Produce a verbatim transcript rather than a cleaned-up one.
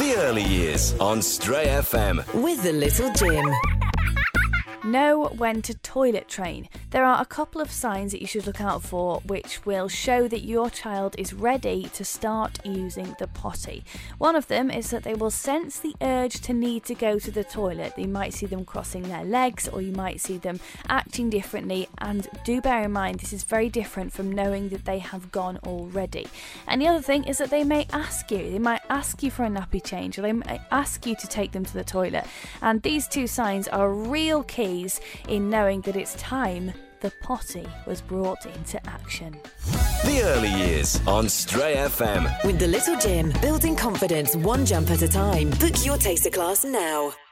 The Early Years on Stray F M. With the Little Jim. Know when to toilet train. There are a couple of signs that you should look out for which will show that your child is ready to start using the potty. One of them is that they will sense the urge to need to go to the toilet. You might see them crossing their legs, or you might see them acting differently, and do bear in mind this is very different from knowing that they have gone already. And the other thing is that they may ask you, they might ask you for a nappy change, or they might ask you to take them to the toilet. And these two signs are real keys in knowing that it's time the potty was brought into action. The Early Years on Stray F M. With the Little Jim, building confidence one jump at a time. Book your taster class now.